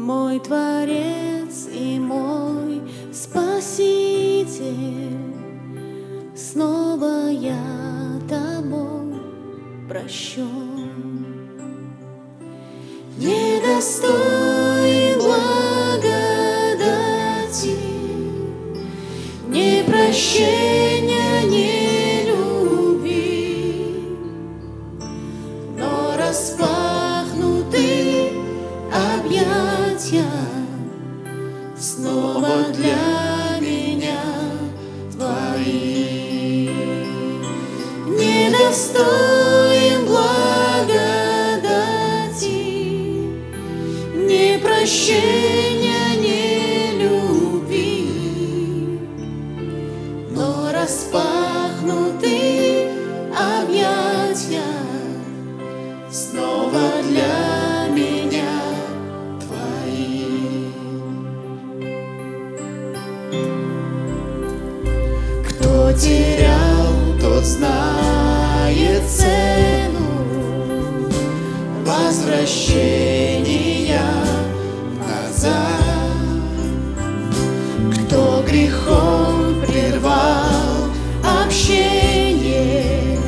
мой Творец и мой Спаситель, снова я тобой прощен. Недостоин благодати, ни прощения, ни любви, но распахнуты объятия снова для меня твои. Недостоин благодати, ни прощения, ни любви, но распахнуты объятия снова для меня твои. Кто терял, тот знает цену возвращения назад. Кто грехом прервал общение,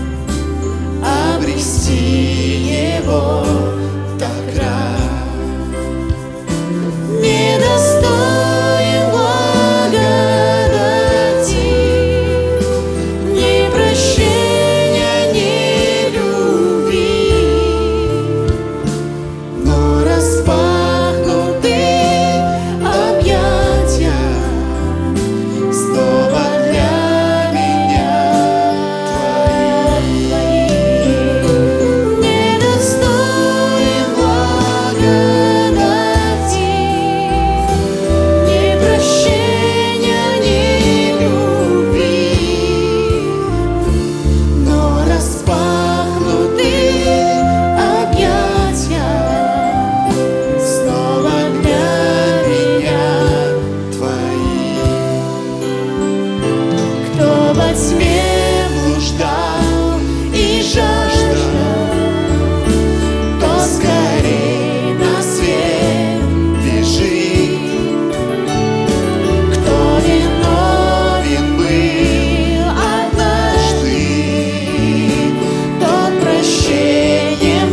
обрести его так рад. Недостоин благодати, ни прощения, ни любви, но распахнуты объятия снова для меня твои. Недостоин благодати, ни прощения, ни любви, но распахнуты объятия снова для меня твои. Кто во тьме блуждал и жаждал, то скорей на свет бежит. Кто виновен был однажды, тот прощением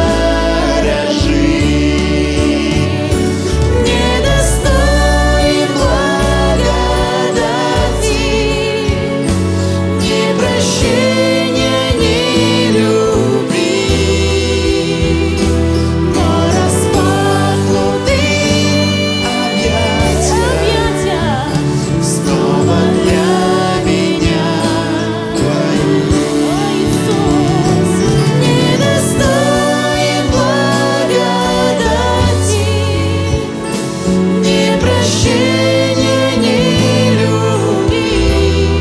дорожит. Недостоин благодати, ни прощения, ни любви, но распахнуты объятия снова для меня твои. О, Иисус, недостоин благодати, ни прощения, ни любви,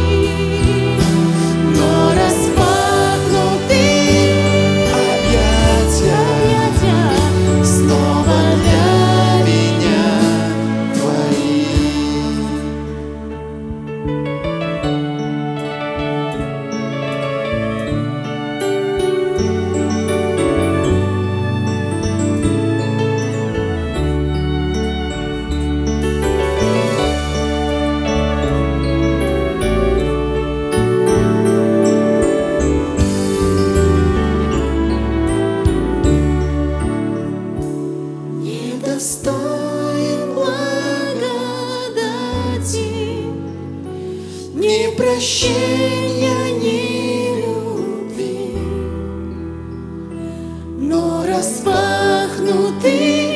но распахнуты объятия снова для меня твои. Недостоин благодати, ни прощения, ни любви, но распахнуты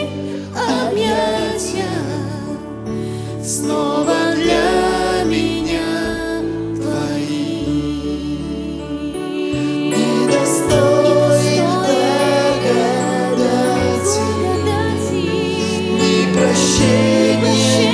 объятия снова для меня твои. Недостоин благодати, ни прощения,